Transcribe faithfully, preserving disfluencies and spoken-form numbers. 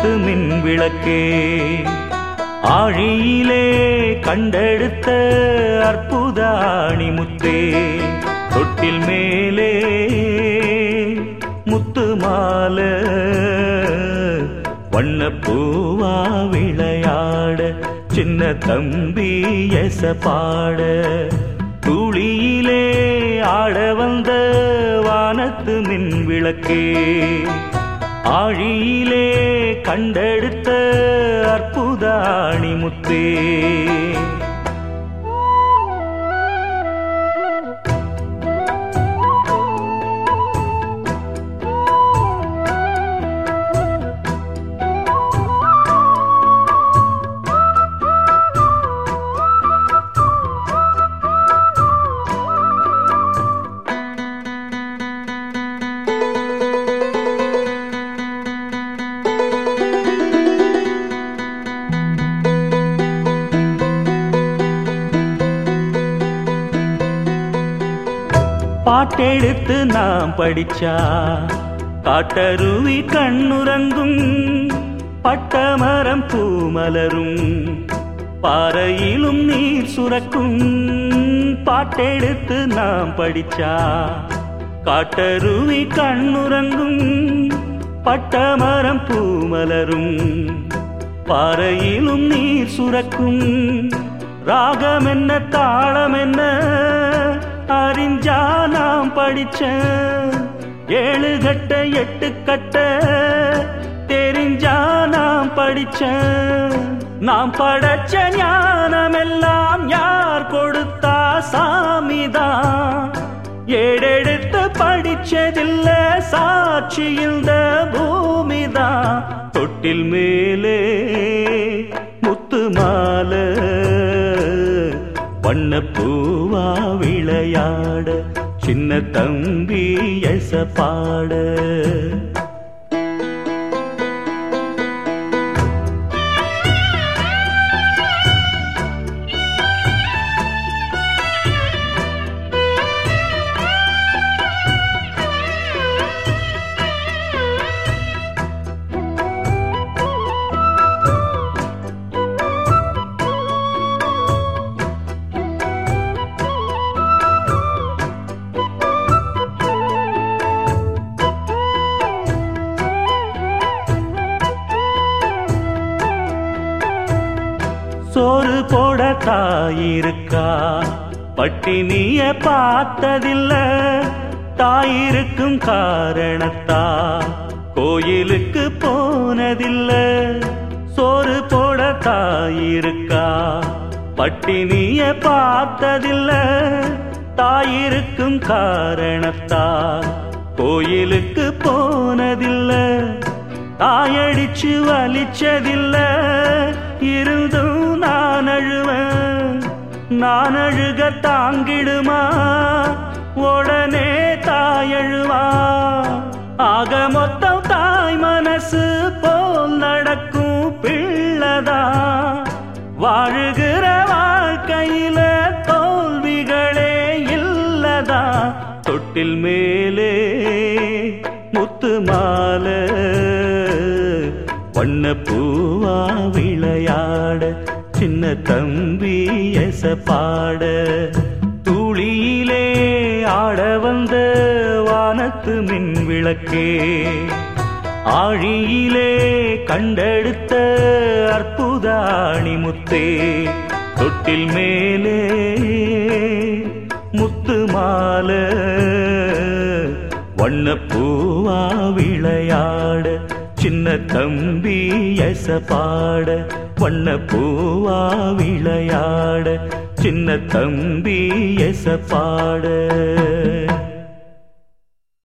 வானத்து மின் விளக்கே, ஆழியிலே கண்டெடுத்த அற்புத அணிமுத்தே, தொட்டில் மேலே முத்து மாலை வண்ணப்பூவா விளையாட, சின்ன தம்பி எச பாட, துளியிலே ஆட வந்த வானத்து மின் விளக்கே, ஆழியிலே கண்டெடுத்த அற்புத அணிமுத்தே. பாட்டெடுத்து நாம் படிச்சா காட்டருவி கண்ணுறங்கும், பட்டமரம் பூமலரும், பாறையிலும் நீர் சுரக்கும். பாட்டெடுத்து நாம் படிச்சா காட்டருவி கண்ணுறங்கும், பட்டமரம் பூமலரும், பாறையிலும் நீர் சுரக்கும். ராகம் என்ன தாளம் என்ன அறிஞ்சா நாம் படிச்ச, ஏழு கட்ட எட்டு கட்ட தெரிஞ்சா நாம் படிச்ச. நாம் படைச்ச ஞானமெல்லாம் யார் கொடுத்தா? சாமிதான். ஏடெடுத்து படிச்சதில்ல, சாட்சி இந்த பூமிதான். தொட்டில் மேலே முத்து மாலை வண்ணப்பூவா விளையாட, சின்ன தம்பி எச பாட. சோறு போட தாயிருக்கா, பட்டினிய பார்த்ததில்ல, தாயிருக்கும் காரணத்தா கோயிலுக்கு போனதில்ல. சோறு போட தாயிருக்கா, பட்டினிய பார்த்ததில்ல, தாயிருக்கும் காரணத்தா கோயிலுக்கு போனதில்ல. தாயடிச்சு வலிச்சதில்ல, இருந்தும் நான் அழுவேன். நான் அழுக தாங்கிடுமா? உடனே தாயழுவா. ஆக மொத்தம் தாய் மனசு போல் நடக்கும் பிள்ளதா. வாழுகிற வாழ்க்கையில தோல்விகளே இல்லதா. தொட்டில் மேலே முத்து மாலை வண்ணப்பூவா விளையாட, சின்ன தம்பி எச பாட. துளியிலே ஆட வந்த வானத்து மின் விளக்கே, ஆழியிலே கண்டெடுத்த அற்புத அணிமுத்தே, தொட்டில் மேலே முத்து மாலை வண்ணப்பூவா விளையாட, சின்ன தம்பி எச பாட. வண்ணப்பூவா விளையாட, சின்ன தம்பி எச பாட.